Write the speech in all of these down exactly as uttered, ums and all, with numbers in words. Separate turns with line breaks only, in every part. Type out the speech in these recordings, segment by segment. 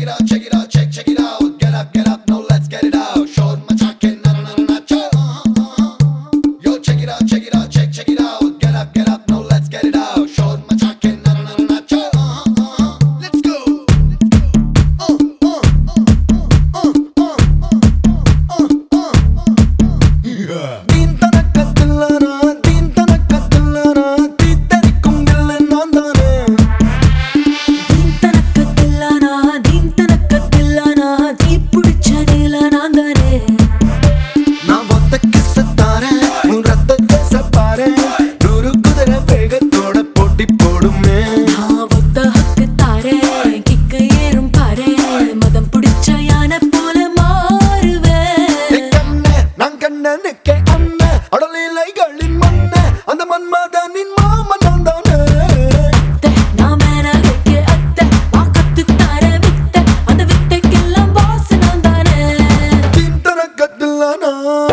it out, check it out, check, check it out. Get up, get up, now let's get it out. Short machake, na na na na cho. Yo, check it out, check it out, check, check it out. Get up, get up, now let's get it out. Short machake, na na na na cho. Let's go. Uh, uh, uh, uh, uh, uh, uh, uh. Yeah. Din tanakatillana, din tanakatillana, tittarikkum gillu naan thane.
Din tanakatillana, din tanakatillana, jeepudicha neela naan thane.
நான் ஒத்த kiss தாரேன், உன் ரத்தத்தை சப்பாரேன். நூறு குதிரை வேகத்தோட போட்டி போடுமே.
நான் ஒத்த ஹக்கு தாரேன், கிக்கு ஏறும் பாரேன். மதம் புடிச்ச யானை போல மாறுவேன்.
ஏ கண்ணே, நான் கண்ணனுக்கே அண்ணன். அடலீலைகளின் மன்னன், அந்த மன்மதனின் மாமன் நான் தானே.
அத்தை, நான் மேனகைக்கு அத்தை, நான் கத்துத் தாரேன் வித்தை. அந்த வித்தைக்கெல்லாம் boss நான் தானே.
தீன் தனக்கத்தில்லானா,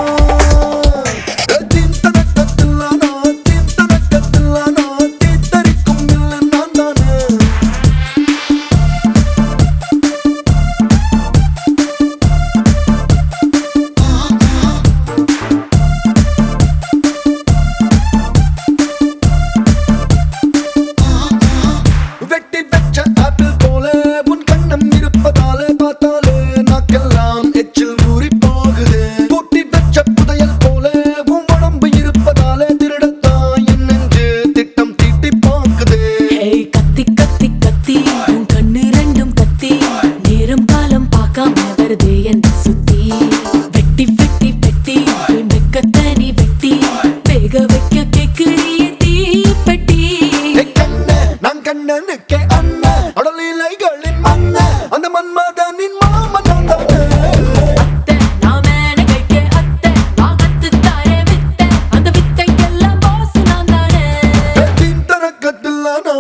ஏ தீன் தனக்கத்தில்லானா, தீன் தனக்கத்தில்லானா, தீத்தரிக்கும் இல்லை நான் தானே. வெட்டி வெச்ச ஆப்பிள் போல உன் கண்ணம் இருப்பதாலே பார்த்தாலே நாக்கெல்லாம் எச்சில் ஊறி போகுது. பூட்டி வெச்ச புதையல் போல உன் உடம்பு இருப்பதாலே திருடத்தான் என் நெஞ்சு திட்டம் தீட்டி பார்க்குது.
ஏய் கத்தி கத்தி கத்தி உன் கண்ணு ரெண்டும் கத்தி நேரம் காலம் பார்க்காம வருதே என்ன சுத்தி வெட்டி வெட்டி வெட்டி வெக்கத்தனி வெட்டி வேக வைக்க கேக்குறிய தீப்பெட்டி
ஏ கண்ணே, நான் கண்ணனுக்கே அண்ணன். அடலீலைகளின் மன்னன், அந்த மன்மதனின் மாமன் நான் தானே.
அத்தை, நான் மேனகைக்கு அத்தை, நான் கத்துத் தாரேன் வித்தை. அந்த வித்தைக்கெல்லாம் boss நான் தானே.
ஏ தீன் தனக்கத்தில்லானா,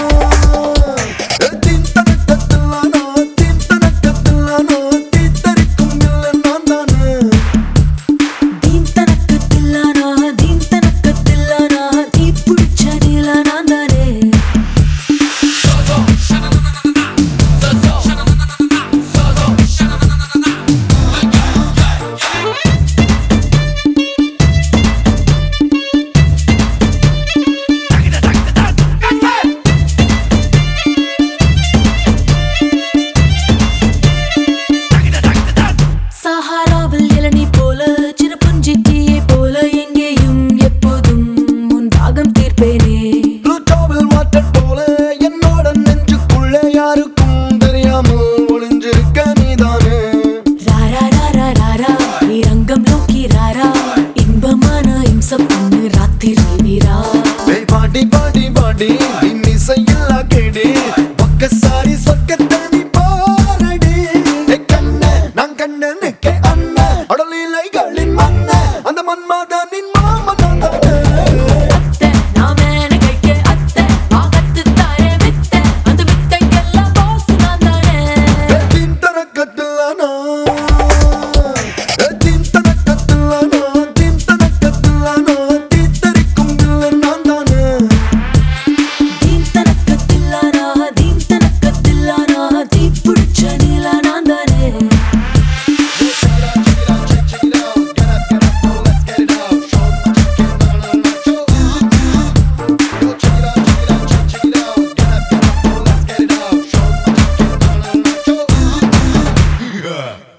ஏ தீன் தனக்கத்தில்லானா, தீன் தனக்கத்தில்லானா, தீத்தரிக்கும் இல்லை நான் தானே.
தீன் தனக்கத்தில்லானா, தீன் தனக்கத்தில்லானா, தீப்புடிச்ச நீலா நான் தானே. சஹாராவில் இளநீ போல சின்ன புஞ்சிட்டியை போல எங்கேயும் எப்போதும் உன் தாகம் தீர்ப்பேனே.
ப்ளூட்டோவில் வாட்டர் போல என்னோட நெஞ்சுக்குள்ளே யாருக்கும் தெரியாமல் ஒளிஞ்சிருக்க நீதானே.
ராரா ராரா ராரா நீ ரங்கம் நோக்கி ராரா இன்பமான இம்சம் பொண்ணு ராத்திரி வீரா.
ஏய் பாடி பாடி பாடி நீ மிசையில்லா கேடி பக்கசாரி சொர்க்கத்தை நீ பாரடி. ஏ கண்ணே, நான் கண்ணனுக்கே அண்ணன். அடலீலைகளின் மன்னன், அந்த மன்மதனின் மாமன் நான் தானே.
அத்தை, நான் மேனகைக்கு அத்தை, நான் கத்துத் தாரேன் வித்தை. அந்த வித்தைக்கெல்லாம் boss நான் தானே.
ஏ தீன் தனக்கத்தில்லானா, ஏ தீன் தனக்கத்தில்லானா, தீன் தனக்கத்தில்லானா, தீத்தரிக்கும் இல்லை நான் தானே.
தீன் தனக்கத்தில்லானா, தீன் தனக்கத்தில்லானா, தீப்புடிச்ச நீலா நான் தானே.
Yeah.